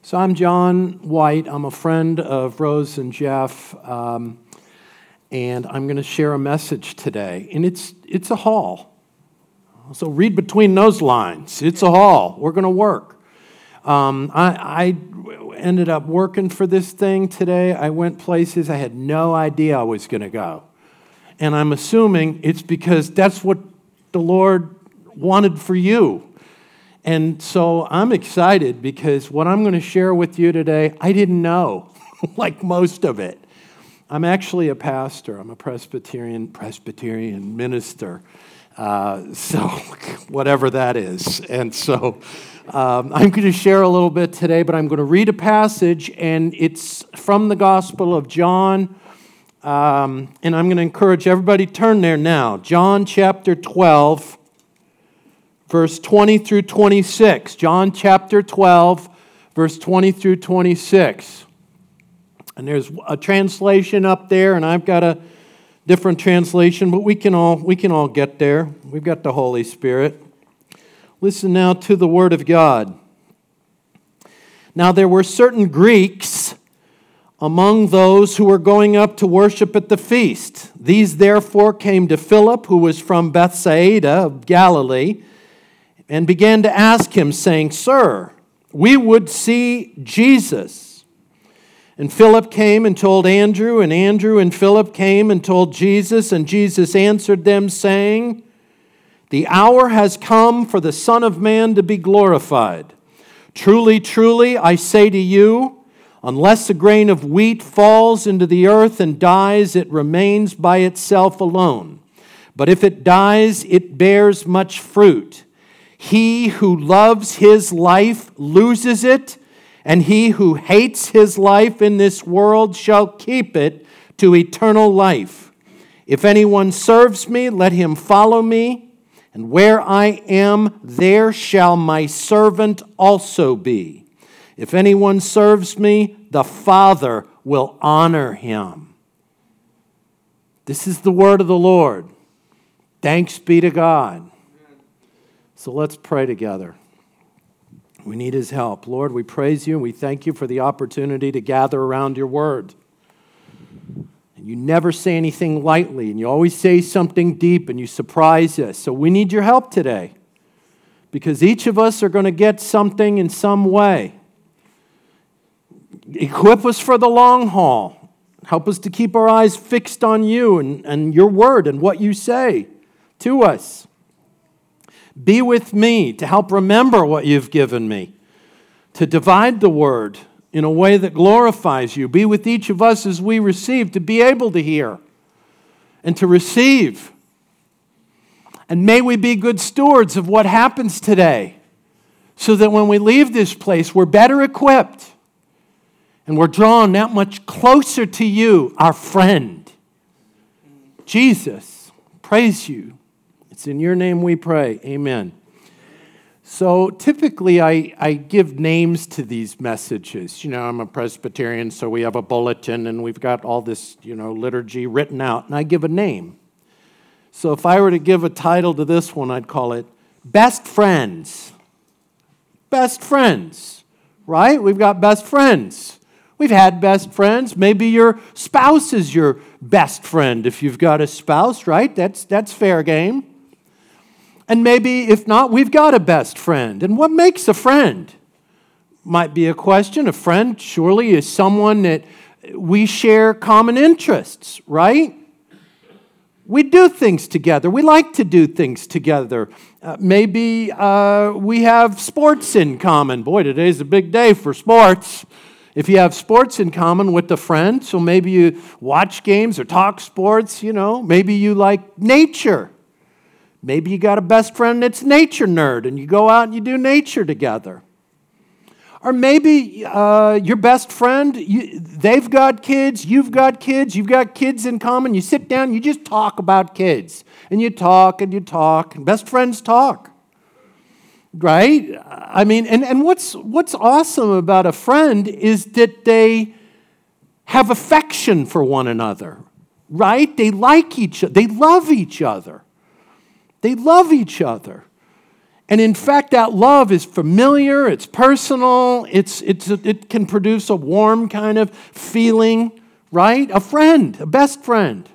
So I'm John White. I'm a friend of Rose and Jeff, and I'm going to share a message today. And it's a haul. So read between those lines. It's a haul. We're going to work. I ended up working for this thing today. I went places I had no idea I was going to go. And I'm assuming it's because that's what the Lord wanted for you. And so I'm excited because what I'm going to share with you today, I didn't know, like most of it. I'm actually a pastor. I'm a Presbyterian minister. So whatever that is. And so I'm going to share a little bit today, but I'm going to read a passage, and it's from the Gospel of John. And I'm going to encourage everybody to turn there now. John chapter 12. Verse 20 through 26. John chapter 12, verse 20 through 26. And there's a translation up there, and I've got a different translation, but we can all get there. We've got the Holy Spirit. Listen now to the Word of God. Now there were certain Greeks among those who were going up to worship at the feast. These therefore came to Philip, who was from Bethsaida of Galilee, and began to ask him, saying, Sir, we would see Jesus. And Philip came and told Andrew, and Andrew and Philip came and told Jesus, and Jesus answered them, saying, The hour has come for the Son of Man to be glorified. Truly, truly, I say to you, unless a grain of wheat falls into the earth and dies, it remains by itself alone. But if it dies, it bears much fruit. He who loves his life loses it, and he who hates his life in this world shall keep it to eternal life. If anyone serves me, let him follow me, and where I am, there shall my servant also be. If anyone serves me, the Father will honor him. This is the word of the Lord. Thanks be to God. So let's pray together. We need His help. Lord, we praise You and we thank You for the opportunity to gather around Your word. And You never say anything lightly, and You always say something deep, and You surprise us. So we need Your help today, because each of us are going to get something in some way. Equip us for the long haul. Help us to keep our eyes fixed on You and Your word and what You say to us. Be with me to help remember what You've given me, to divide the word in a way that glorifies You. Be with each of us as we receive, to be able to hear and to receive. And may we be good stewards of what happens today, so that when we leave this place, we're better equipped and we're drawn that much closer to You, our friend. Jesus, praise You. It's in Your name we pray. Amen. So typically I give names to these messages. You know, I'm a Presbyterian, so we have a bulletin and we've got all this, liturgy written out, and I give a name. So if I were to give a title to this one, I'd call it Best Friends. Best Friends, right? We've got best friends. We've had best friends. Maybe your spouse is your best friend if you've got a spouse, right? That's fair game. And maybe, if not, we've got a best friend. And what makes a friend? Might be a question. A friend surely is someone that we share common interests, right? We do things together. We like to do things together. Maybe we have sports in common. Boy, today's a big day for sports. If you have sports in common with a friend, so maybe you watch games or talk sports, maybe you like nature. Maybe you got a best friend that's a nature nerd, and you go out and you do nature together. Or maybe your best friend, they've got kids, you've got kids in common. You sit down, you just talk about kids. And you talk, and best friends talk. Right? I mean, and what's awesome about a friend is that they have affection for one another. Right? They like each other. They love each other. They love each other. And in fact, that love is familiar, it's personal, it can produce a warm kind of feeling, right? A friend, a best friend.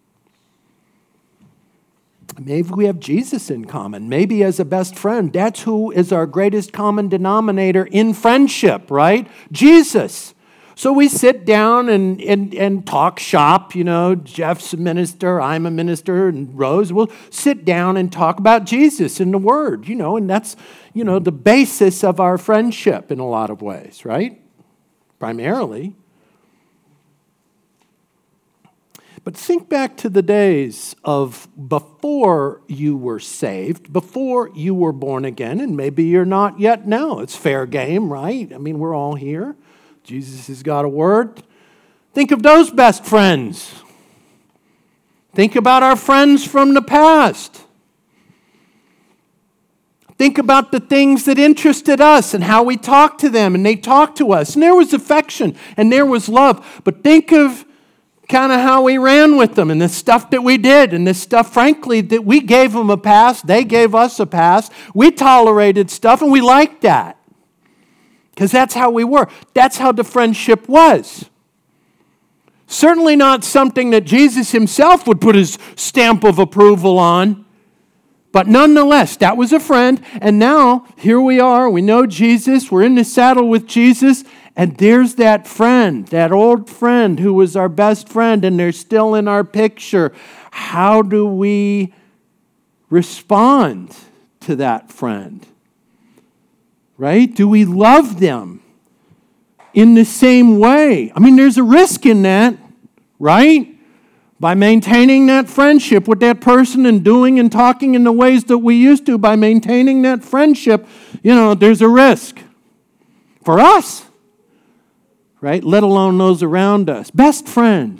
Maybe we have Jesus in common. Maybe as a best friend, that's who is our greatest common denominator in friendship, right? Jesus. So we sit down and talk shop, Jeff's a minister, I'm a minister, and Rose will sit down and talk about Jesus and the Word, and that's, the basis of our friendship in a lot of ways, right? Primarily. But think back to the days of before you were saved, before you were born again, and maybe you're not yet now. It's fair game, right? I mean, we're all here. Jesus has got a word. Think of those best friends. Think about our friends from the past. Think about the things that interested us and how we talked to them and they talked to us. And there was affection and there was love. But think of kind of how we ran with them and the stuff that we did and the stuff, frankly, that we gave them a pass. They gave us a pass. We tolerated stuff and we liked that. Because that's how we were. That's how the friendship was. Certainly not something that Jesus himself would put his stamp of approval on. But nonetheless, that was a friend. And now, here we are. We know Jesus. We're in the saddle with Jesus. And there's that friend, that old friend who was our best friend. And they're still in our picture. How do we respond to that friend? Right? Do we love them in the same way? I mean, there's a risk in that, right? By maintaining that friendship with that person and doing and talking in the ways that we used to, by maintaining that friendship, there's a risk for us, right? Let alone those around us. Best friend.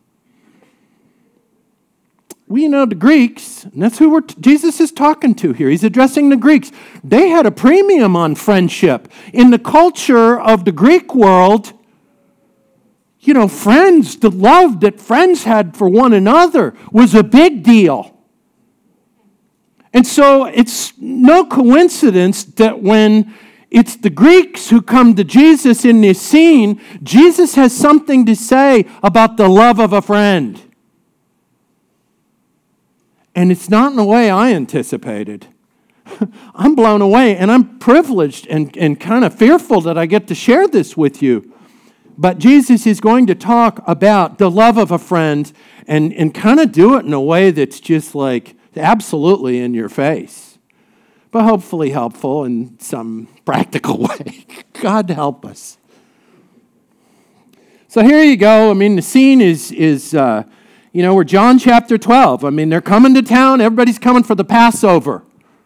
The Greeks, and that's who Jesus is talking to here. He's addressing the Greeks. They had a premium on friendship. In the culture of the Greek world, friends, the love that friends had for one another was a big deal. And so it's no coincidence that when it's the Greeks who come to Jesus in this scene, Jesus has something to say about the love of a friend. And it's not in the way I anticipated. I'm blown away, and I'm privileged and kind of fearful that I get to share this with you. But Jesus is going to talk about the love of a friend and kind of do it in a way that's just like absolutely in your face. But hopefully helpful in some practical way. God help us. So here you go. I mean, the scene is we're John chapter 12. I mean, they're coming to town. Everybody's coming for the Passover.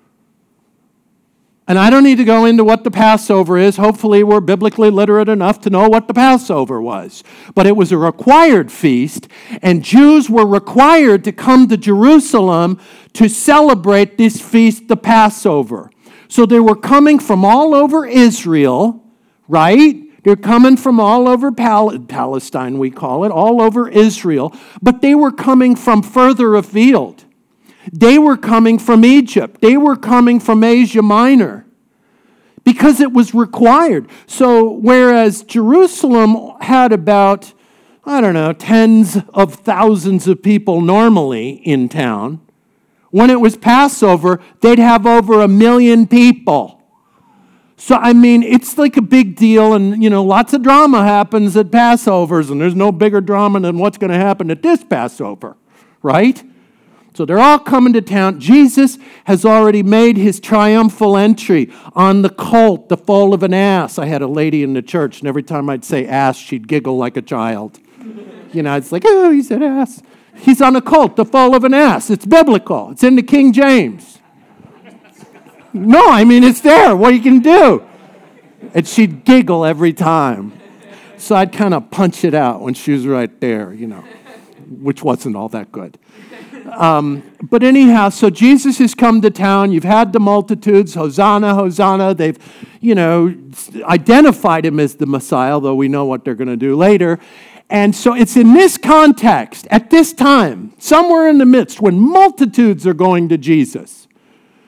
And I don't need to go into what the Passover is. Hopefully, we're biblically literate enough to know what the Passover was. But it was a required feast, and Jews were required to come to Jerusalem to celebrate this feast, the Passover. So they were coming from all over Israel, right? They're coming from all over Palestine, we call it, all over Israel. But they were coming from further afield. They were coming from Egypt. They were coming from Asia Minor because it was required. So whereas Jerusalem had about, tens of thousands of people normally in town, when it was Passover, they'd have over 1 million people. So, it's like a big deal, and, lots of drama happens at Passovers, and there's no bigger drama than what's going to happen at this Passover, right? So they're all coming to town. Jesus has already made his triumphal entry on the colt, the foal of an ass. I had a lady in the church, and every time I'd say ass, she'd giggle like a child. It's like, oh, he said ass. He's on a colt, the foal of an ass. It's biblical. It's in the King James. No, it's there. What you can do? And she'd giggle every time. So I'd kind of punch it out when she was right there, which wasn't all that good. But anyhow, so Jesus has come to town. You've had the multitudes. Hosanna, Hosanna. They've, identified him as the Messiah, though we know what they're going to do later. And so it's in this context, at this time, somewhere in the midst, when multitudes are going to Jesus.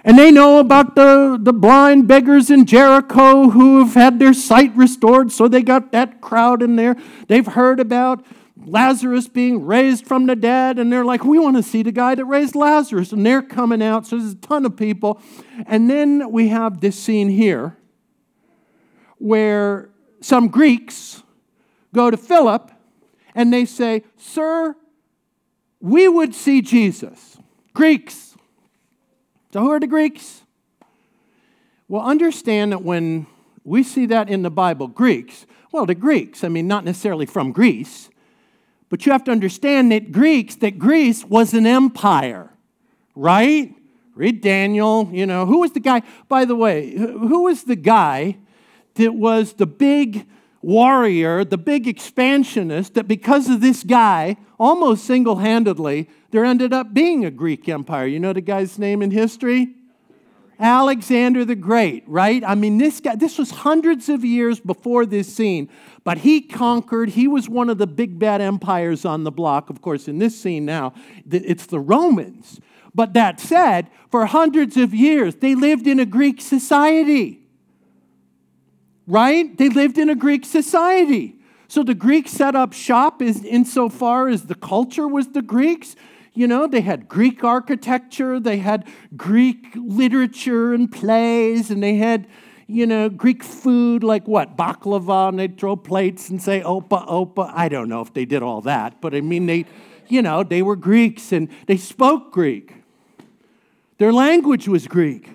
And they know about the blind beggars in Jericho who have had their sight restored, so they got that crowd in there. They've heard about Lazarus being raised from the dead, and they're like, we want to see the guy that raised Lazarus. And they're coming out, so there's a ton of people. And then we have this scene here where some Greeks go to Philip, and they say, Sir, we would see Jesus. Greeks. So who are the Greeks? Well, understand that when we see that in the Bible, Greeks, well, the Greeks, I mean, not necessarily from Greece, but you have to understand that Greece was an empire, right? Read Daniel, who was the guy, by the way, who was the guy that was the big warrior, the big expansionist, that because of this guy, almost single-handedly, there ended up being a Greek empire. You know the guy's name in history? Alexander the Great, right? I mean, this was hundreds of years before this scene, but he conquered. He was one of the big bad empires on the block. Of course, in this scene now, it's the Romans. But that said, for hundreds of years, they lived in a Greek society, right? They lived in a Greek society. So the Greeks set up shop insofar as the culture was the Greeks. They had Greek architecture, they had Greek literature and plays, and they had, Greek food like what? Baklava, and they'd throw plates and say, opa, opa. I don't know if they did all that, but I mean, they were Greeks, and they spoke Greek. Their language was Greek.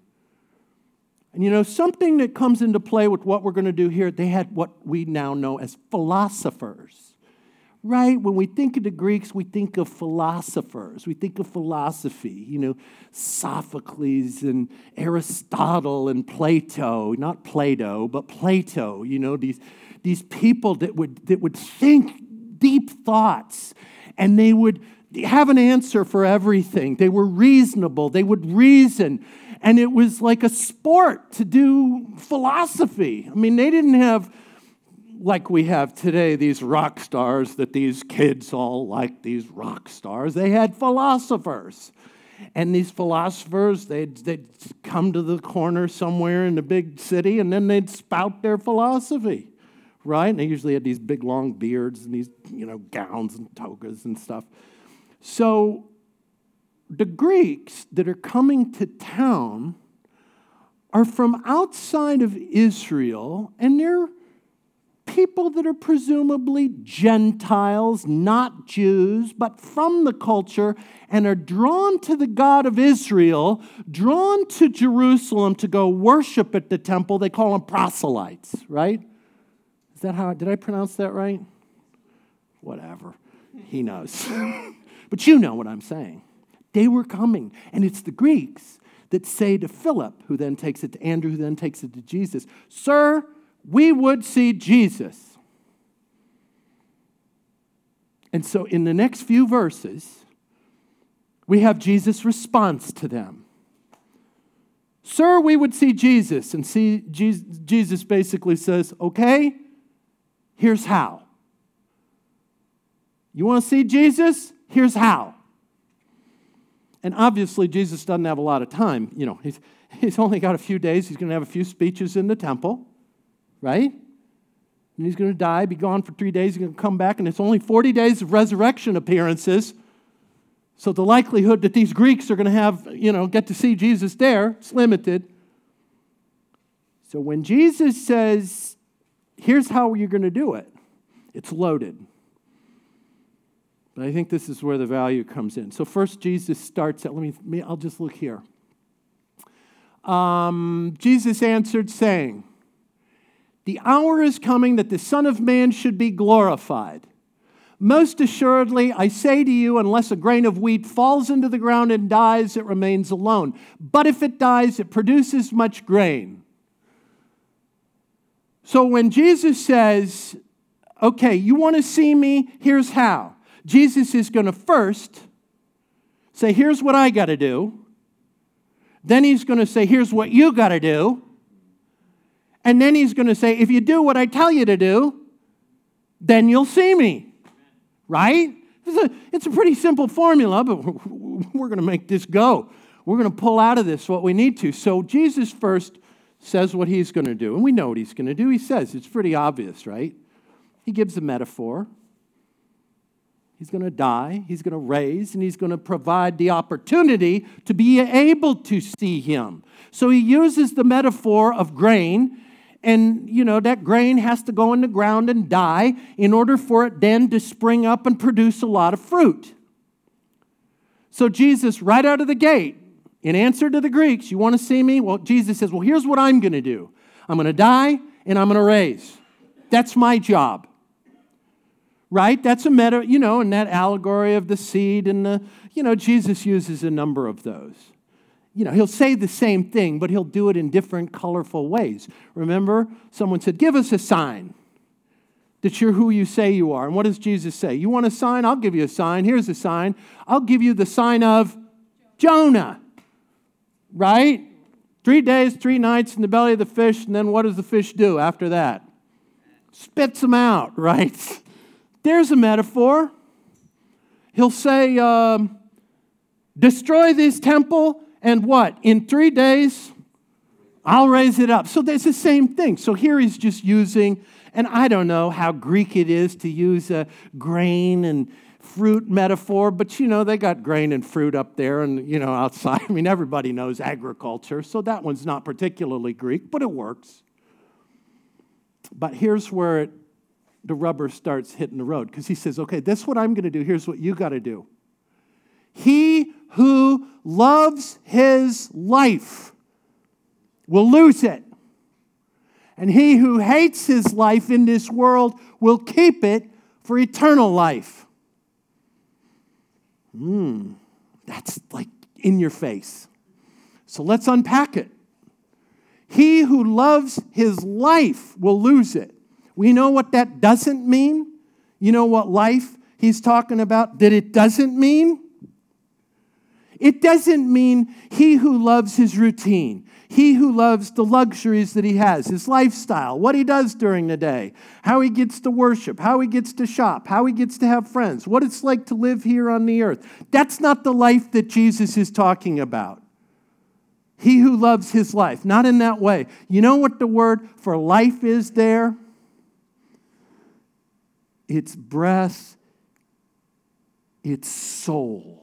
And something that comes into play with what we're going to do here, they had what we now know as philosophers. Right? When we think of the Greeks, we think of philosophers. We think of philosophy, Sophocles and Aristotle and Plato. Not Plato, but Plato. These people that would think deep thoughts, and they would have an answer for everything. They were reasonable. They would reason. And it was like a sport to do philosophy. I mean, they didn't have, like we have today, these rock stars that these kids all like, these rock stars. They had philosophers. And these philosophers, they'd come to the corner somewhere in the big city, and then they'd spout their philosophy, right? And they usually had these big, long beards and these, gowns and togas and stuff. So the Greeks that are coming to town are from outside of Israel, and they're people that are presumably Gentiles, not Jews, but from the culture, and are drawn to the God of Israel, drawn to Jerusalem to go worship at the temple. They call them proselytes, right? Is that how, did I pronounce that right? Whatever. He knows. But you know what I'm saying. They were coming, and it's the Greeks that say to Philip, who then takes it to Andrew, who then takes it to Jesus, Sir, we would see Jesus. And so in the next few verses, we have Jesus' response to them. Sir, we would see Jesus. And Jesus basically says, okay, here's how. You want to see Jesus? Here's how. And obviously, Jesus doesn't have a lot of time. He's only got a few days. He's going to have a few speeches in the temple. Right? And he's going to die, be gone for 3 days, he's going to come back, and it's only 40 days of resurrection appearances. So the likelihood that these Greeks are going to have, get to see Jesus there, is limited. So when Jesus says, here's how you're going to do it, it's loaded. But I think this is where the value comes in. So first Jesus starts at, I'll just look here. Jesus answered saying, the hour is coming that the Son of Man should be glorified. Most assuredly, I say to you, unless a grain of wheat falls into the ground and dies, it remains alone. But if it dies, it produces much grain. So when Jesus says, okay, you want to see me? Here's how. Jesus is going to first say, here's what I got to do. Then he's going to say, here's what you got to do. And then he's going to say, if you do what I tell you to do, then you'll see me. Right? It's a pretty simple formula, but we're going to make this go. We're going to pull out of this what we need to. So Jesus first says what he's going to do, and we know what he's going to do. He says, it's pretty obvious, right? He gives a metaphor. He's going to die, he's going to raise, and he's going to provide the opportunity to be able to see him. So he uses the metaphor of grain, and, that grain has to go in the ground and die in order for it then to spring up and produce a lot of fruit. So Jesus, right out of the gate, in answer to the Greeks, you want to see me? Well, Jesus says, well, here's what I'm going to do. I'm going to die, and I'm going to raise. That's my job. Right? That's a meta, in that allegory of the seed and Jesus uses a number of those. He'll say the same thing, but he'll do it in different colorful ways. Remember, someone said, give us a sign that you're who you say you are. And what does Jesus say? You want a sign? I'll give you a sign. Here's a sign. I'll give you the sign of Jonah. Right? 3 days, 3 nights in the belly of the fish, and then what does the fish do after that? Spits them out, right? There's a metaphor. He'll say, destroy this temple, and what? In 3 days, I'll raise it up. So that's the same thing. So here he's just using, and I don't know how Greek it is to use a grain and fruit metaphor, but they got grain and fruit up there and, outside. I mean, everybody knows agriculture, so that one's not particularly Greek, but it works. But here's where the rubber starts hitting the road, because he says, okay, this is what I'm going to do. Here's what you got to do. He who loves his life will lose it. And he who hates his life in this world will keep it for eternal life. That's like in your face. So let's unpack it. He who loves his life will lose it. We know what that doesn't mean. You know what life he's talking about that it doesn't mean? It doesn't mean he who loves his routine, he who loves the luxuries that he has, his lifestyle, what he does during the day, how he gets to worship, how he gets to shop, how he gets to have friends, what it's like to live here on the earth. That's not the life that Jesus is talking about. He who loves his life, not in that way. You know what the word for life is there? It's breath, it's soul.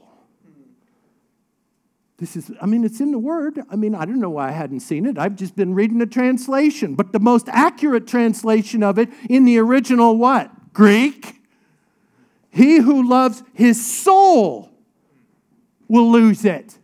It's in the Word. I don't know why I hadn't seen it. I've just been reading the translation. But the most accurate translation of it in the original what? Greek. He who loves his soul will lose it.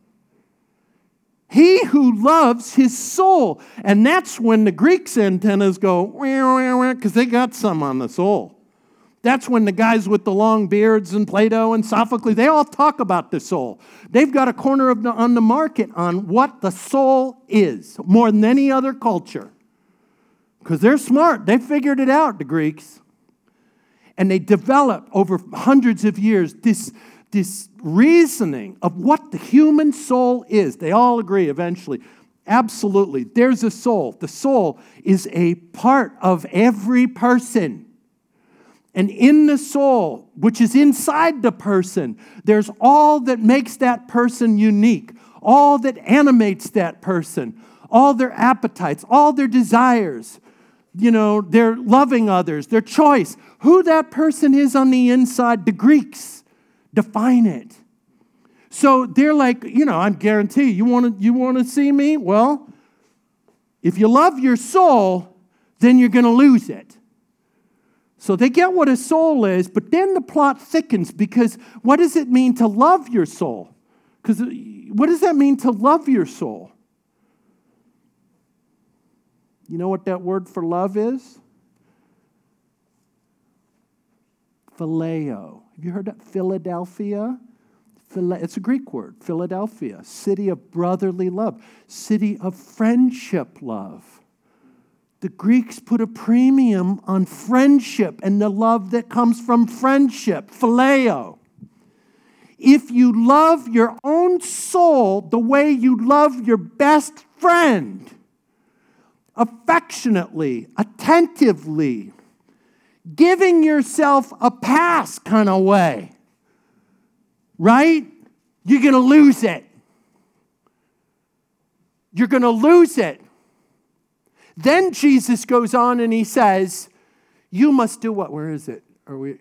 He who loves his soul. And that's when the Greeks' antennas go, because they got some on the soul. That's when the guys with the long beards and Plato and Sophocles, they all talk about the soul. They've got a corner on the market on what the soul is, more than any other culture. Because they're smart. They figured it out, the Greeks. And they developed over hundreds of years this reasoning of what the human soul is. They all agree eventually. Absolutely. There's a soul. The soul is a part of every person. And in the soul, which is inside the person, there's all that makes that person unique, all that animates that person, all their appetites, all their desires, their loving others, their choice. Who that person is on the inside, the Greeks define it. So they're like, I guarantee you want to see me? Well, if you love your soul, then you're going to lose it. So they get what a soul is, but then the plot thickens, because what does it mean to love your soul? Because what does that mean to love your soul? You know what that word for love is? Phileo. Have you heard that? Philadelphia? It's a Greek word, Philadelphia, city of brotherly love, city of friendship love. The Greeks put a premium on friendship and the love that comes from friendship, phileo. If you love your own soul the way you love your best friend, affectionately, attentively, giving yourself a pass kind of way, right? You're going to lose it. you're going to lose it. Then Jesus goes on and he says, you must do what? Where is it? Are we?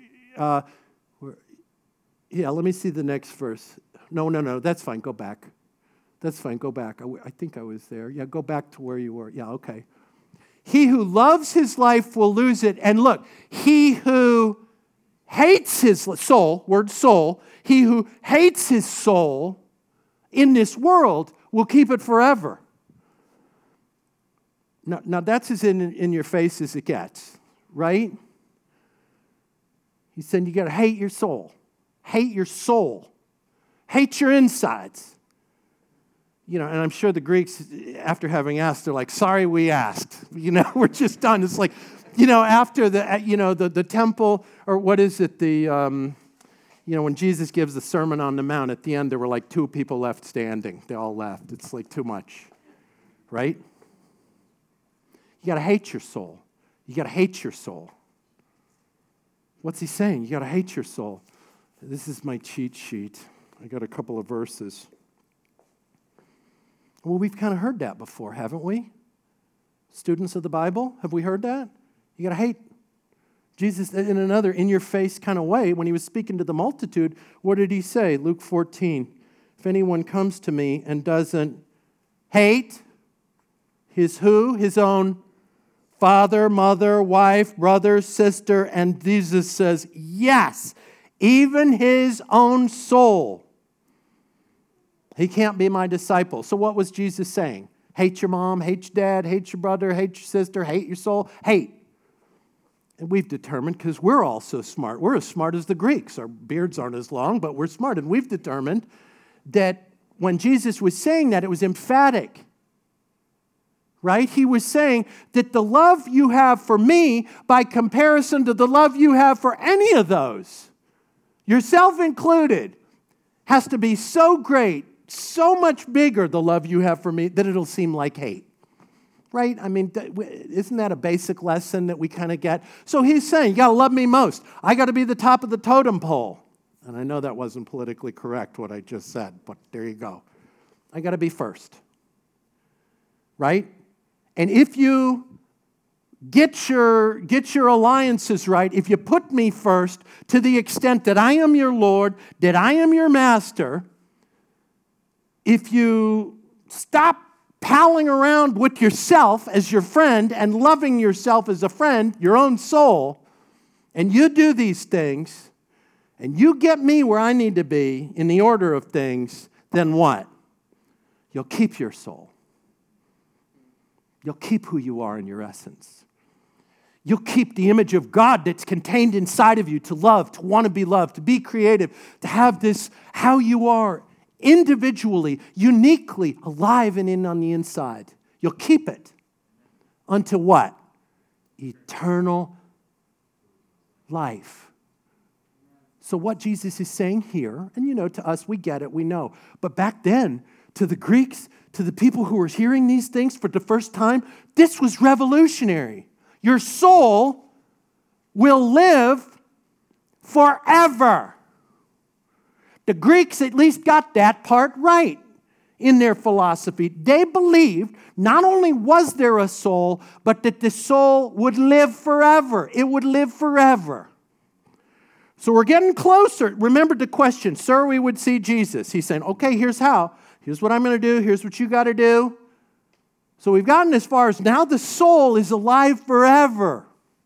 Yeah, let me see the next verse. No, that's fine. Go back. That's fine. Go back. I think I was there. Yeah, go back to where you were. Yeah, okay. He who loves his life will lose it. And look, he who hates his soul, word soul, he who hates his soul in this world will keep it forever. Now that's as in your face as it gets, right? He's saying you got to hate your soul. Hate your soul. Hate your insides. And I'm sure the Greeks, after having asked, they're like, sorry we asked. We're just done. It's like, after the temple, or what is it, when Jesus gives the Sermon on the Mount, at the end there were like 2 people left standing. They all left. It's like too much, right? You got to hate your soul. You got to hate your soul. What's he saying? You got to hate your soul. This is my cheat sheet. I got a couple of verses. Well, we've kind of heard that before, haven't we? Students of the Bible, have we heard that? You got to hate. Jesus, in another in-your-face kind of way, when he was speaking to the multitude, what did he say? Luke 14, if anyone comes to me and doesn't hate his who? His own father, mother, wife, brother, sister, and Jesus says, yes, even his own soul. He can't be my disciple. So what was Jesus saying? Hate your mom, hate your dad, hate your brother, hate your sister, hate your soul, hate. And we've determined, because we're all so smart, we're as smart as the Greeks. Our beards aren't as long, but we're smart. And we've determined that when Jesus was saying that, it was emphatic. Right? He was saying that the love you have for me, by comparison to the love you have for any of those, yourself included, has to be so great, so much bigger, the love you have for me, that it'll seem like hate. Right? I mean, isn't that a basic lesson that we kind of get? So he's saying, you got to love me most. I got to be the top of the totem pole. And I know that wasn't politically correct, what I just said, but there you go. I got to be first. Right? And if you get your alliances right, if you put me first to the extent that I am your Lord, that I am your master, if you stop palling around with yourself as your friend and loving yourself as a friend, your own soul, and you do these things, and you get me where I need to be in the order of things, then what? You'll keep your soul. You'll keep who you are in your essence. You'll keep the image of God that's contained inside of you to love, to want to be loved, to be creative, to have this how you are individually, uniquely alive and in on the inside. You'll keep it unto what? Eternal life. So what Jesus is saying here, and to us, we get it, we know. But back then, to the Greeks, to the people who were hearing these things for the first time, this was revolutionary. Your soul will live forever. The Greeks at least got that part right in their philosophy. They believed not only was there a soul, but that the soul would live forever. It would live forever. So we're getting closer. Remember the question, sir, we would see Jesus. He's saying, okay, here's how. Here's what I'm going to do. Here's what you got to do. So we've gotten as far as now the soul is alive forever.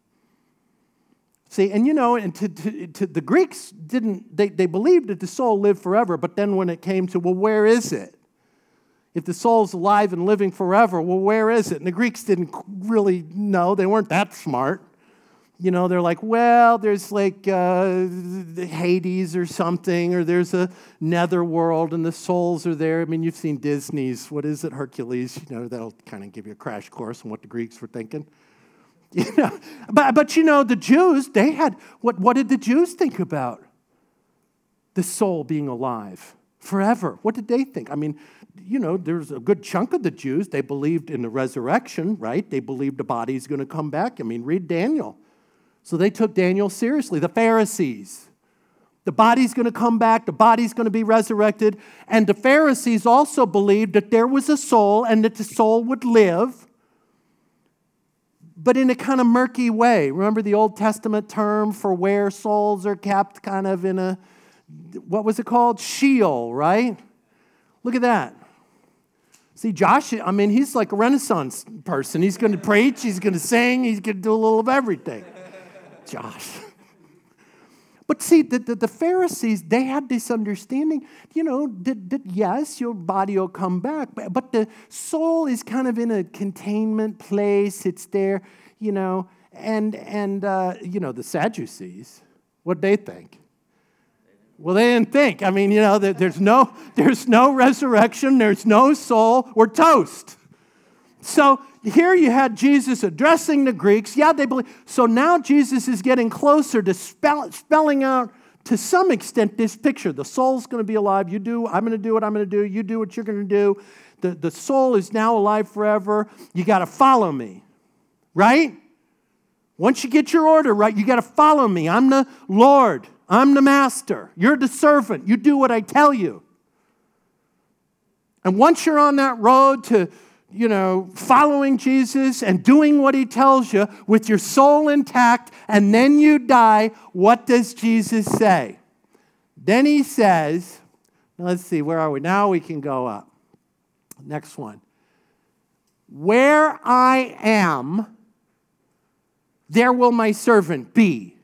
See, and and to the Greeks they believed that the soul lived forever, but then when it came to, well, where is it? If the soul's alive and living forever, well, where is it? And the Greeks didn't really know. They weren't that smart. They're like, well, there's like Hades or something, or there's a netherworld and the souls are there. I mean, you've seen Disney's, what is it, Hercules? That'll kind of give you a crash course on what the Greeks were thinking. But the Jews, they had, what did the Jews think about the soul being alive forever? What did they think? I mean, there's a good chunk of the Jews, they believed in the resurrection, right? They believed the body's going to come back. I mean, read Daniel. So they took Daniel seriously. The Pharisees, The body's going to come back. The body's going to be resurrected. And the Pharisees also believed that there was a soul and that the soul would live, but in a kind of murky way. Remember the Old Testament term for where souls are kept, kind of in a, what was it called? Sheol, right? Look at that. See, Josh, I mean, he's like a Renaissance person. He's going to preach, he's going to sing, he's going to do a little of everything. Josh. But see, the Pharisees, they had this understanding, that yes, your body will come back, but the soul is kind of in a containment place. It's there, and the Sadducees, what they think? Well, they didn't think. I mean, there's no resurrection, there's no soul, we're toast. So here you had Jesus addressing the Greeks. Yeah, they believe. So now Jesus is getting closer to spelling out, to some extent, this picture. The soul's going to be alive. You do, I'm going to do what I'm going to do. You do what you're going to do. The soul is now alive forever. You got to follow me, right? Once you get your order right, you got to follow me. I'm the Lord. I'm the master. You're the servant. You do what I tell you. And once you're on that road to following Jesus and doing what he tells you with your soul intact, and then you die, what does Jesus say? Then he says, let's see, where are we? Now we can go up. Next one. Where I am, there will my servant be.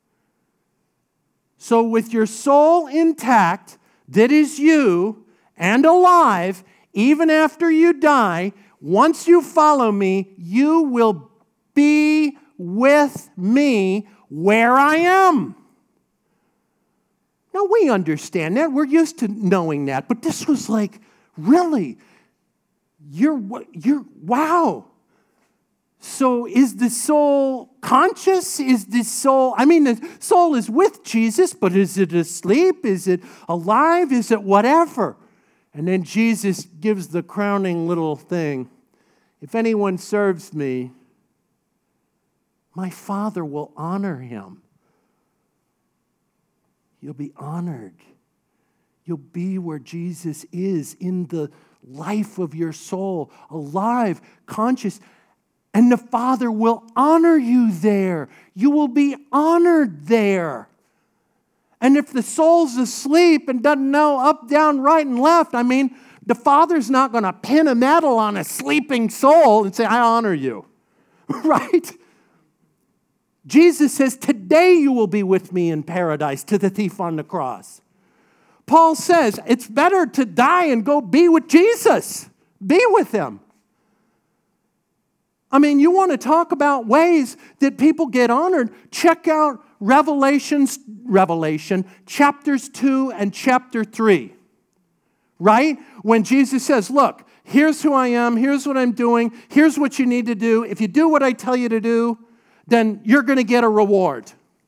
So with your soul intact, that is you, and alive, even after you die, once you follow me, you will be with me where I am. Now, we understand that. We're used to knowing that. But this was like, really? You're wow. So is the soul conscious? Is the soul, the soul is with Jesus, but is it asleep? Is it alive? Is it whatever? And then Jesus gives the crowning little thing. If anyone serves me, my Father will honor him. You'll be honored. You'll be where Jesus is in the life of your soul, alive, conscious. And the Father will honor you there. You will be honored there. And if the soul's asleep and doesn't know up, down, right, and left, the Father's not going to pin a medal on a sleeping soul and say, I honor you. Right? Jesus says, today you will be with me in paradise, to the thief on the cross. Paul says, it's better to die and go be with Jesus. Be with him. You want to talk about ways that people get honored? Check out Revelation chapters 2 and chapter 3. Right? When Jesus says, look, here's who I am, here's what I'm doing, here's what you need to do. If you do what I tell you to do, then you're going to get a reward.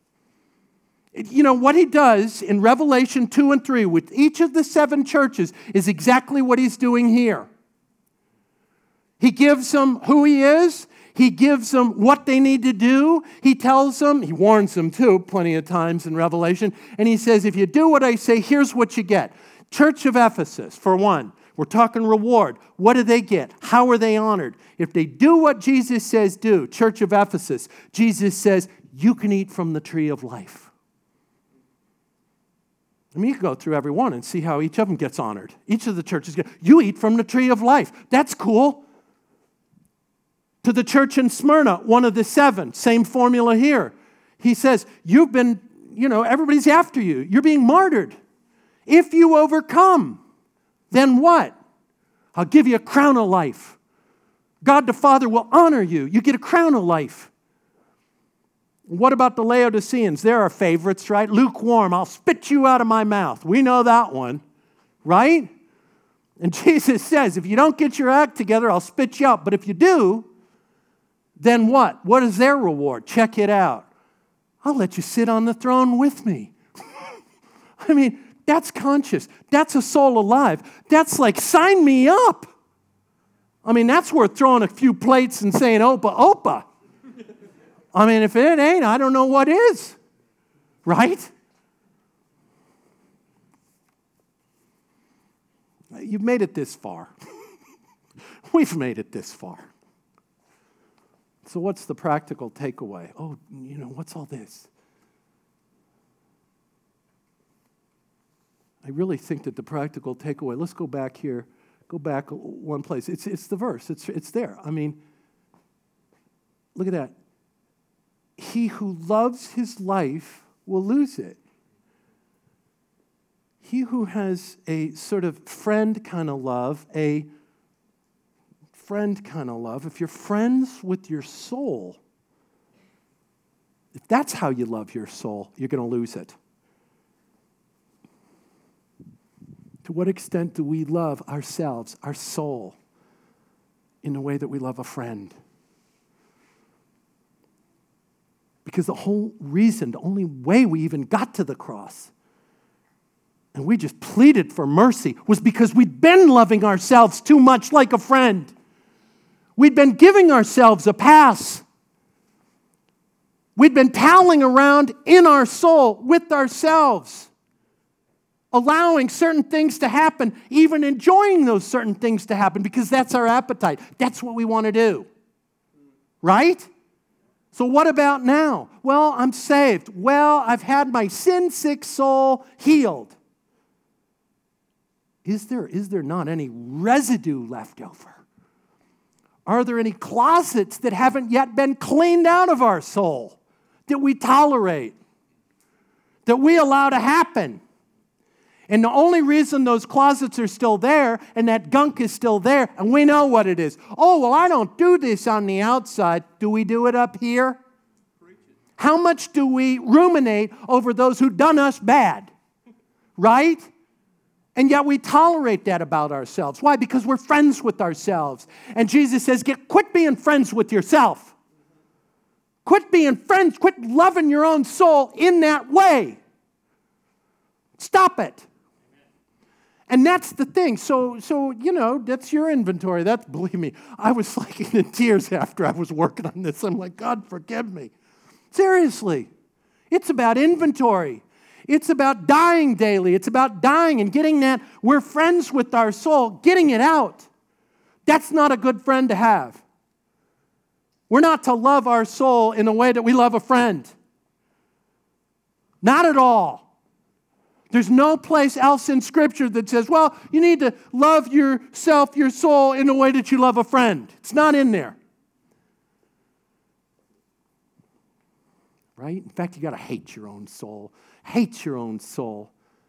What he does in Revelation 2 and 3 with each of the 7 churches is exactly what he's doing here. He gives them who he is. He gives them what they need to do. He tells them, he warns them too, plenty of times in Revelation. And he says, if you do what I say, here's what you get. Church of Ephesus, for one, we're talking reward. What do they get? How are they honored? If they do what Jesus says do, Church of Ephesus, Jesus says, you can eat from the tree of life. You can go through every one and see how each of them gets honored. Each of the churches, you eat from the tree of life. That's cool. To the church in Smyrna, one of the 7, same formula here. He says, you've been, everybody's after you. You're being martyred. If you overcome, then what? I'll give you a crown of life. God the Father will honor you. You get a crown of life. What about the Laodiceans? They're our favorites, right? Lukewarm, I'll spit you out of my mouth. We know that one, right? And Jesus says, if you don't get your act together, I'll spit you out. But if you do, then what? What is their reward? Check it out. I'll let you sit on the throne with me. That's conscious. That's a soul alive. That's like, sign me up. That's worth throwing a few plates and saying, Opa, Opa. If it ain't, I don't know what is. Right? you've made it this far. We've made it this far. So what's the practical takeaway? Oh, what's all this? I really think that the practical takeaway, let's go back here, go back one place. It's the verse, it's there. I mean, look at that. He who loves his life will lose it. He who has a sort of friend kind of love, if you're friends with your soul, if that's how you love your soul, you're going to lose it. To what extent do we love ourselves, our soul, in the way that we love a friend? Because the whole reason, the only way we even got to the cross, and we just pleaded for mercy, was because we'd been loving ourselves too much like a friend. We'd been giving ourselves a pass. We'd been palling around in our soul with ourselves, allowing certain things to happen, even enjoying those certain things to happen, because that's our appetite. That's what we want to do. Right? So what about now? Well, I'm saved. Well, I've had my sin-sick soul healed. Is there not any residue left over? Are there any closets that haven't yet been cleaned out of our soul that we tolerate, that we allow to happen? And the only reason those closets are still there and that gunk is still there, and we know what it is. Oh, well, I don't do this on the outside. Do we do it up here? How much do we ruminate over those who done us bad? Right? And yet we tolerate that about ourselves. Why? Because we're friends with ourselves. And Jesus says, quit being friends with yourself. Quit being friends. Quit loving your own soul in that way. Stop it. And that's the thing. So that's your inventory. Believe me, I was like in tears after I was working on this. I'm like, God, forgive me. Seriously. It's about inventory. It's about dying daily. It's about dying and getting that. We're friends with our soul, getting it out. That's not a good friend to have. We're not to love our soul in the way that we love a friend. Not at all. There's no place else in Scripture that says, well, you need to love yourself, your soul, in the way that you love a friend. It's not in there. Right? In fact, you got to hate your own soul. Hate your own soul.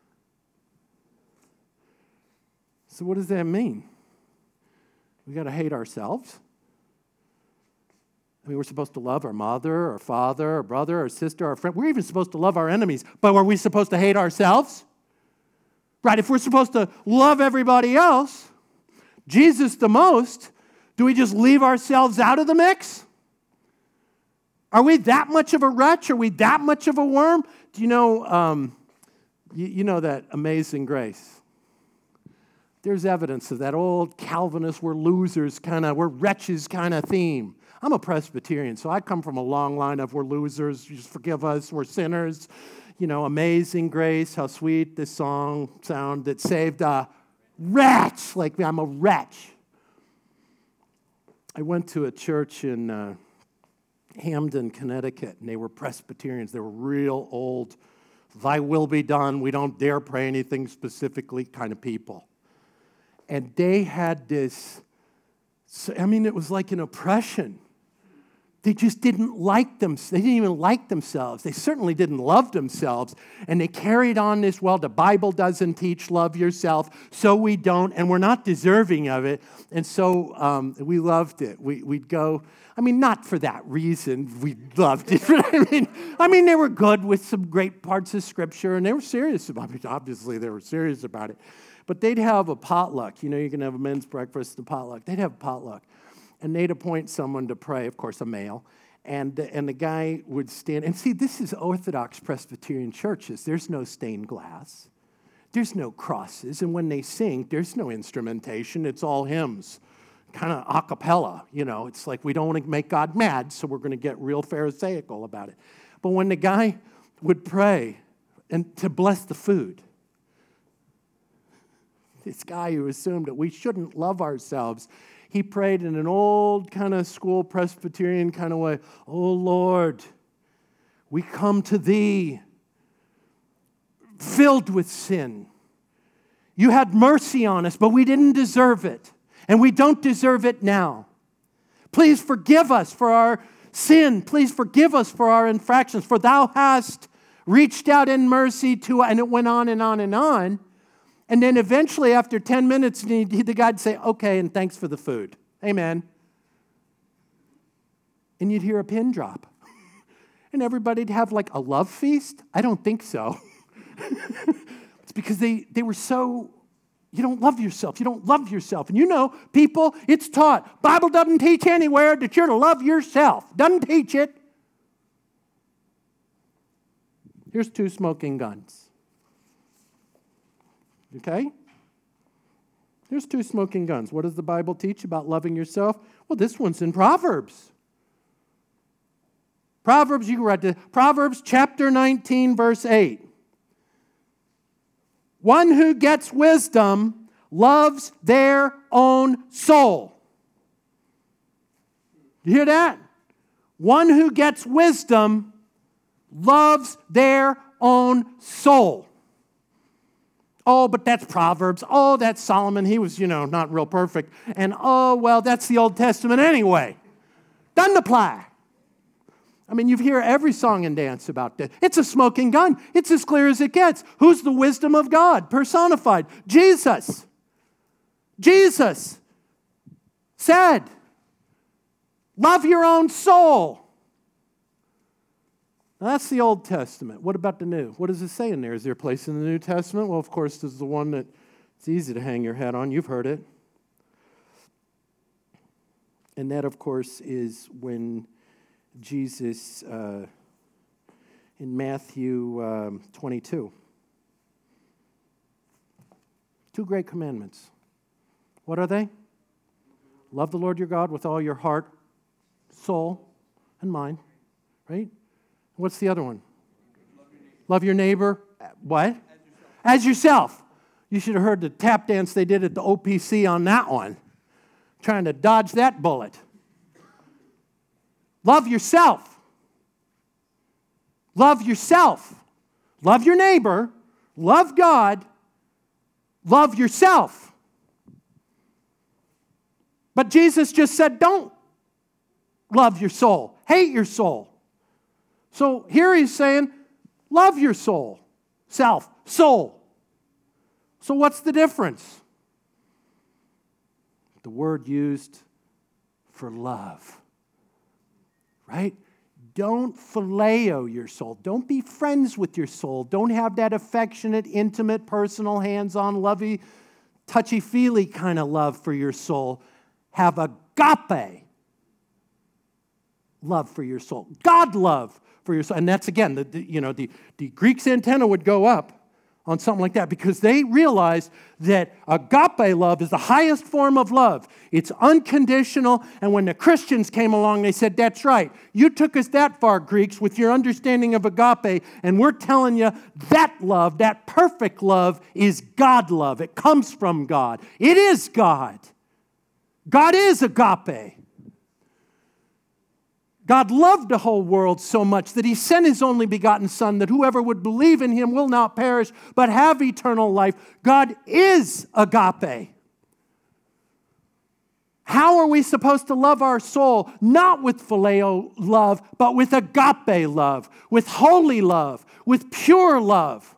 So what does that mean? We got to hate ourselves. I mean, we're supposed to love our mother, our father, our brother, our sister, our friend. We're even supposed to love our enemies. But are we supposed to hate ourselves? Right, if we're supposed to love everybody else, Jesus the most, do we just leave ourselves out of the mix? Are we that much of a wretch? Are we that much of a worm? Do you know, you know that Amazing Grace? There's evidence of that old Calvinist, we're losers we're wretches kind of theme. I'm a Presbyterian, so I come from a long line of we're losers, just forgive us, we're sinners. You know, Amazing Grace, how sweet this song sound that saved a wretch like me. I'm a wretch. I went to a church in Hamden, Connecticut, and they were Presbyterians. They were real old, thy will be done, we don't dare pray anything specifically kind of people. And they had this, it was like an oppression. They just didn't like them. They didn't even like themselves. They certainly didn't love themselves. And they carried on this, well, the Bible doesn't teach love yourself, so we don't, and we're not deserving of it. And so we loved it. We'd go, not for that reason we loved it. They were good with some great parts of Scripture, and they were serious about it. Obviously, they were serious about it. But they'd have a potluck. You can have a men's breakfast and a potluck. They'd have a potluck. And they'd appoint someone to pray, of course, a male. And the guy would stand. And see, this is Orthodox Presbyterian churches. There's no stained glass. There's no crosses. And when they sing, there's no instrumentation. It's all hymns, kind of a cappella. It's like we don't want to make God mad, so we're going to get real Pharisaical about it. But when the guy would pray and to bless the food, this guy who assumed that we shouldn't love ourselves. He prayed in an old kind of school Presbyterian kind of way, "Oh Lord, we come to thee filled with sin. You had mercy on us, but we didn't deserve it, and we don't deserve it now. Please forgive us for our sin. Please forgive us for our infractions, for thou hast reached out in mercy to," and it went on and on and on. And then eventually, after 10 minutes, the guy'd say, "Okay, and thanks for the food. Amen." And you'd hear a pin drop. And everybody'd have like a love feast? I don't think so. It's because they were so, you don't love yourself. You don't love yourself. And you know, people, it's taught. Bible doesn't teach anywhere that you're to love yourself. Doesn't teach it. Here's 2 smoking guns. Okay? Here's 2 smoking guns. What does the Bible teach about loving yourself? Well, this one's in Proverbs. Proverbs, you can write this. Proverbs chapter 19, verse 8. One who gets wisdom loves their own soul. You hear that? One who gets wisdom loves their own soul. Oh, but that's Proverbs. Oh, that's Solomon. He was, not real perfect. And that's the Old Testament anyway. Doesn't apply. I mean, you hear every song and dance about this. It's a smoking gun. It's as clear as it gets. Who's the wisdom of God personified? Jesus. Jesus said, "Love your own soul." Now, that's the Old Testament. What about the New? What does it say in there? Is there a place in the New Testament? Well, of course, this is the one that it's easy to hang your hat on. You've heard it. And that, of course, is when Jesus, in Matthew 22. 2 great commandments. What are they? Love the Lord your God with all your heart, soul, and mind. Right? What's the other one? Love your neighbor. What? As yourself. You should have heard the tap dance they did at the OPC on that one. Trying to dodge that bullet. Love yourself. Love yourself. Love your neighbor. Love God. Love yourself. But Jesus just said, don't love your soul. Hate your soul. So here he's saying, love your soul. Self. Soul. So what's the difference? The word used for love. Right? Don't phileo your soul. Don't be friends with your soul. Don't have that affectionate, intimate, personal, hands-on, lovey, touchy-feely kind of love for your soul. Have agape love for your soul. God love for your soul. And that's, again, the Greek's antenna would go up on something like that because they realized that agape love is the highest form of love. It's unconditional, and when the Christians came along, they said, that's right. You took us that far, Greeks, with your understanding of agape, and we're telling you that love, that perfect love, is God love. It comes from God. It is God. God is agape. God loved the whole world so much that he sent his only begotten Son, that whoever would believe in him will not perish, but have eternal life. God is agape. How are we supposed to love our soul? Not with phileo love, but with agape love, with holy love, with pure love.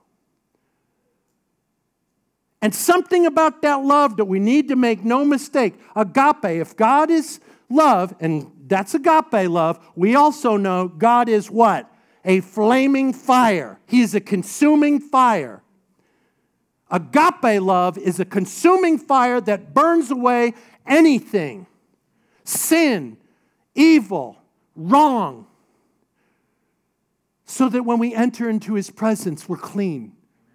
And something about that love that we need to make no mistake. Agape, if God is love, and that's agape love, we also know God is what? A flaming fire. He's a consuming fire. Agape love is a consuming fire that burns away anything. Sin, evil, wrong. So that when we enter into his presence, we're clean.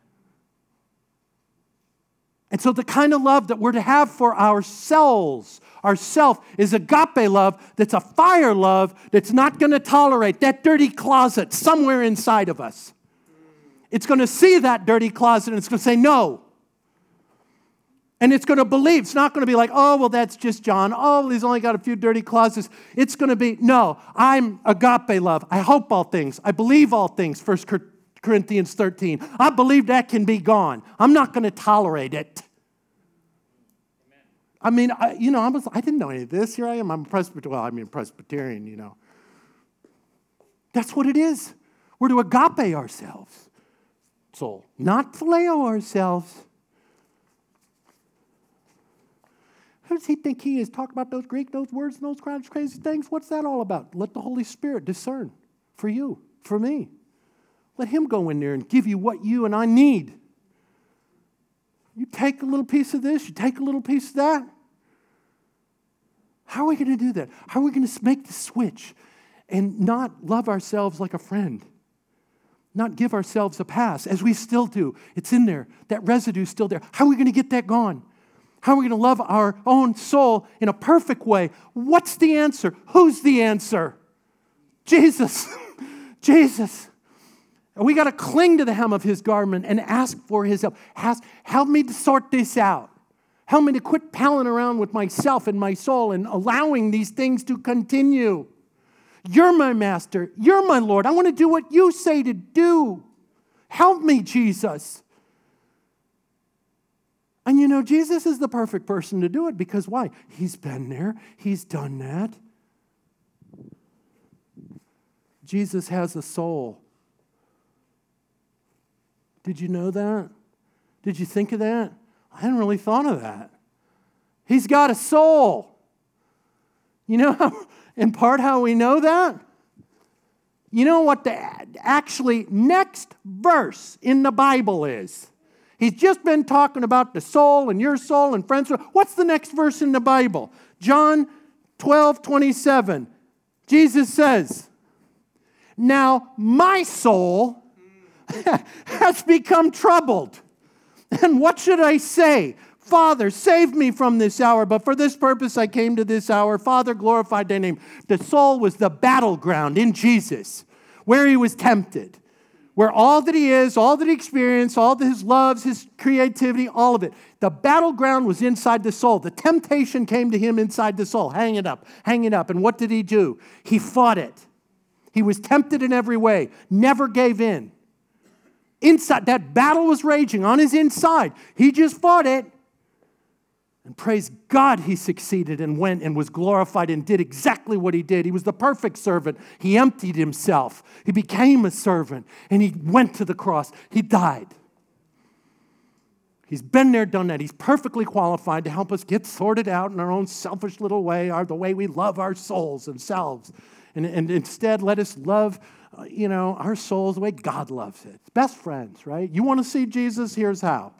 And so the kind of love that we're to have for ourselves, ourself, is agape love that's a fire love that's not going to tolerate that dirty closet somewhere inside of us. It's going to see that dirty closet and it's going to say, no. And it's going to believe. It's not going to be like, oh, well, that's just John. Oh, he's only got a few dirty closets. It's going to be, no, I'm agape love. I hope all things. I believe all things, 1 Corinthians 13. I believe that can be gone. I'm not going to tolerate it. I mean, I didn't know any of this. Here I am. I'm a Presbyterian, That's what it is. We're to agape ourselves. Soul. Not phileo ourselves. Who does he think he is? Talk about those Greek, those words, those crazy things. What's that all about? Let the Holy Spirit discern for you, for me. Let him go in there and give you what you and I need. You take a little piece of this, you take a little piece of that. How are we going to do that? How are we going to make the switch and not love ourselves like a friend? Not give ourselves a pass, as we still do. It's in there. That residue's still there. How are we going to get that gone? How are we going to love our own soul in a perfect way? What's the answer? Who's the answer? Jesus. Jesus. We got to cling to the hem of his garment and ask for his help. Help me to sort this out. Help me to quit palling around with myself and my soul and allowing these things to continue. You're my master. You're my Lord. I want to do what you say to do. Help me, Jesus. And Jesus is the perfect person to do it because why? He's been there. He's done that. Jesus has a soul. Did you know that? Did you think of that? I hadn't really thought of that. He's got a soul. In part how we know that? You know what the actually next verse in the Bible is? He's just been talking about the soul and your soul and friends. What's the next verse in the Bible? John 12:27. Jesus says, now my soul has become troubled. And what should I say? Father, save me from this hour, but for this purpose I came to this hour. Father, glorify thy name. The soul was the battleground in Jesus, where he was tempted, where all that he is, all that he experienced, all that his loves, his creativity, all of it. The battleground was inside the soul. The temptation came to him inside the soul. Hang it up, hang it up. And what did he do? He fought it. He was tempted in every way, never gave in. Inside, that battle was raging on his inside. He just fought it. And praise God, he succeeded and went and was glorified and did exactly what he did. He was the perfect servant. He emptied himself. He became a servant. And he went to the cross. He died. He's been there, done that. He's perfectly qualified to help us get sorted out in our own selfish little way, the way we love our souls and selves. And instead, let us love our souls the way God loves it. It's best friends, right? You want to see Jesus? Here's how.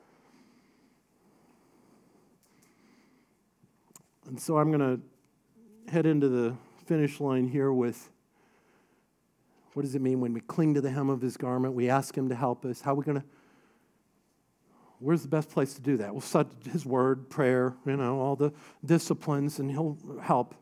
And so I'm going to head into the finish line here with what does it mean when we cling to the hem of his garment? We ask him to help us. How are we going to, where's the best place to do that? Well, such his word, prayer, all the disciplines, and he'll help.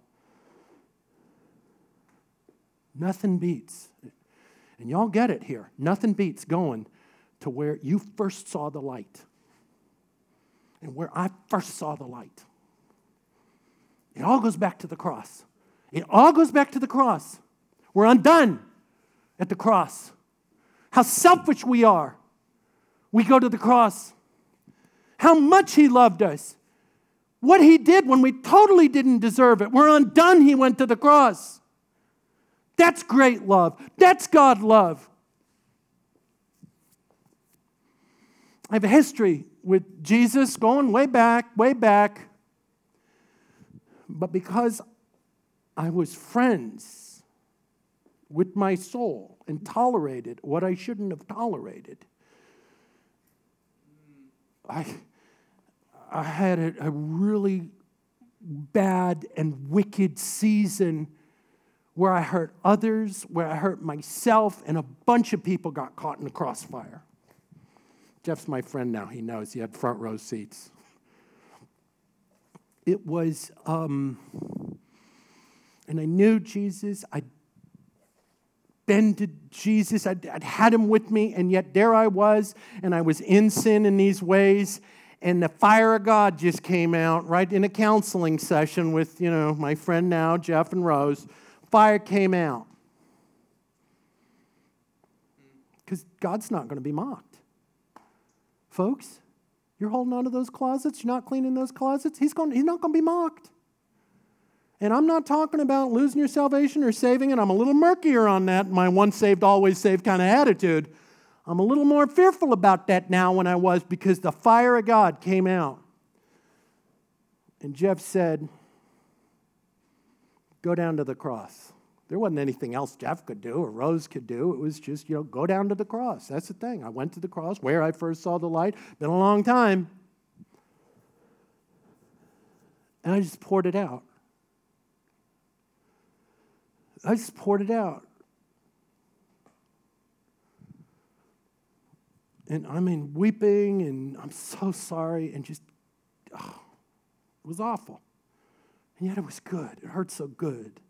Nothing beats, and y'all get it here, nothing beats going to where you first saw the light and where I first saw the light. It all goes back to the cross. It all goes back to the cross. We're undone at the cross. How selfish we are. We go to the cross. How much he loved us. What he did when we totally didn't deserve it. We're undone, he went to the cross. That's great love. That's God love. I have a history with Jesus going way back, way back. But because I was friends with my soul and tolerated what I shouldn't have tolerated, I had a really bad and wicked season where I hurt others, where I hurt myself, and a bunch of people got caught in the crossfire. Jeff's my friend now. He knows. He had front row seats. It was, and I knew Jesus. I'd been to Jesus. I'd had him with me, and yet there I was, and I was in sin in these ways, and the fire of God just came out right in a counseling session with, my friend now, Jeff and Rose. Fire came out. Because God's not going to be mocked. Folks, you're holding on to those closets, you're not cleaning those closets, he's not going to be mocked. And I'm not talking about losing your salvation or saving it. I'm a little murkier on that, my once saved, always saved kind of attitude. I'm a little more fearful about that now than I was, because the fire of God came out. And Jeff said, go down to the cross. There wasn't anything else Jeff could do or Rose could do. It was just, go down to the cross. That's the thing. I went to the cross where I first saw the light. Been a long time. And I just poured it out. I just poured it out. And weeping, and I'm so sorry, and just, it was awful. And yet it was good. It hurt so good.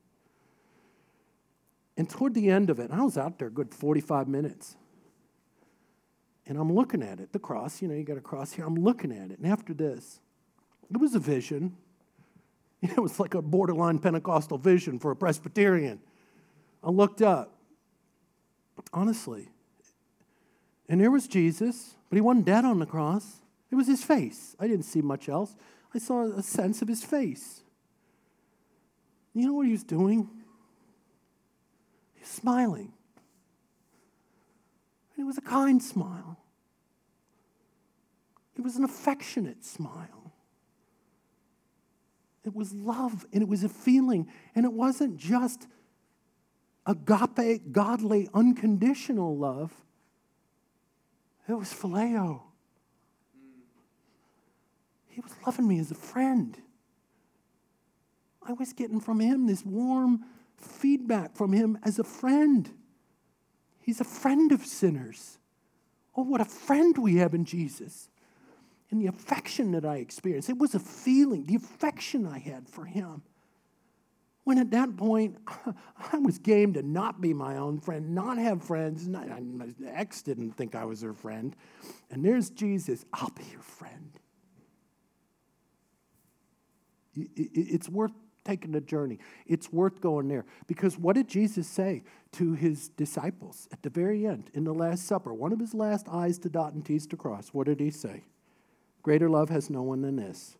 And toward the end of it, I was out there a good 45 minutes. And I'm looking at it, the cross, you got a cross here. I'm looking at it. And after this, it was a vision. It was like a borderline Pentecostal vision for a Presbyterian. I looked up, honestly. And there was Jesus, but he wasn't dead on the cross. It was his face. I didn't see much else. I saw a sense of his face. You know what he was doing? He was smiling. And it was a kind smile. It was an affectionate smile. It was love, and it was a feeling. And it wasn't just agape, godly, unconditional love. It was phileo. He was loving me as a friend. I was getting from him this warm feedback from him as a friend. He's a friend of sinners. Oh, what a friend we have in Jesus. And the affection that I experienced, it was a feeling, the affection I had for him. When at that point, I was game to not be my own friend, not have friends. My ex didn't think I was her friend. And there's Jesus, I'll be your friend. It's worth taking the journey. It's worth going there. Because what did Jesus say to his disciples at the very end, in the Last Supper? One of his last I's to dot and T's to cross. What did he say? Greater love has no one than this,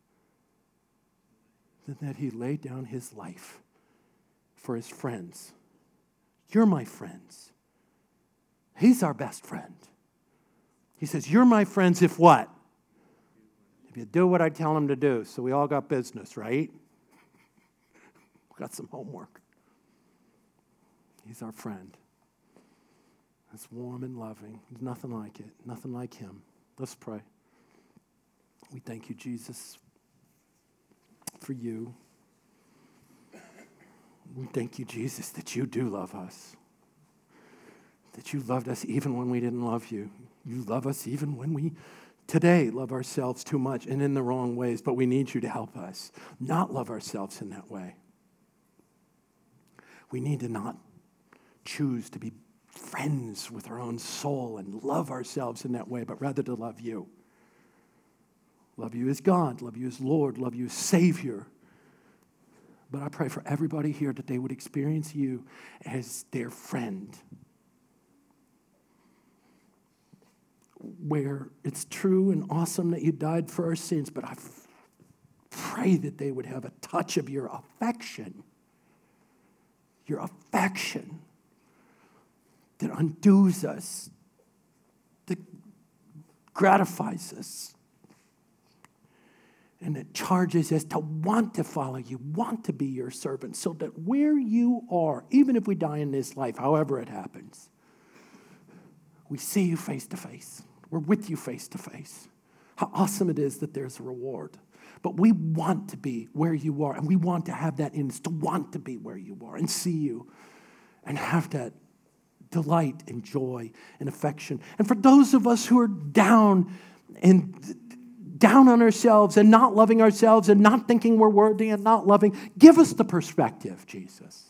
than that he laid down his life for his friends. You're my friends. He's our best friend. He says, you're my friends if what? If you do what I tell him to do. So we all got business, right? Got some homework. He's our friend. It's warm and loving. There's nothing like it. Nothing like him. Let's pray. We thank you, Jesus, for you. We thank you, Jesus, that you do love us. That you loved us even when we didn't love you. You love us even when we today love ourselves too much and in the wrong ways, but we need you to help us not love ourselves in that way. We need to not choose to be friends with our own soul and love ourselves in that way, but rather to love you. Love you as God, love you as Lord, love you as Savior. But I pray for everybody here that they would experience you as their friend. Where it's true and awesome that you died for our sins, but I pray that they would have a touch of your affection. Your affection that undoes us, that gratifies us, and it charges us to want to follow you, want to be your servant, so that where you are, even if we die in this life, however it happens, we see you face to face. We're with you face to face. How awesome it is that there's a reward. But we want to be where you are, and we want to have that in us, to want to be where you are and see you and have that delight and joy and affection. And for those of us who are down on ourselves and not loving ourselves and not thinking we're worthy and not loving, give us the perspective, Jesus.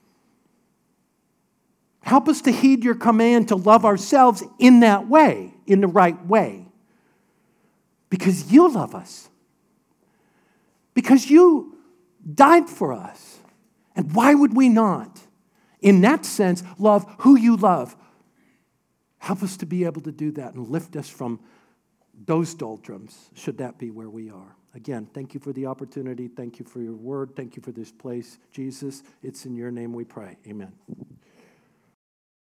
Help us to heed your command to love ourselves in that way, in the right way. because you love us. Because you died for us. And why would we not, in that sense, love who you love? Help us to be able to do that and lift us from those doldrums, should that be where we are. Again, thank you for the opportunity. Thank you for your word. Thank you for this place. Jesus, it's in your name we pray. Amen.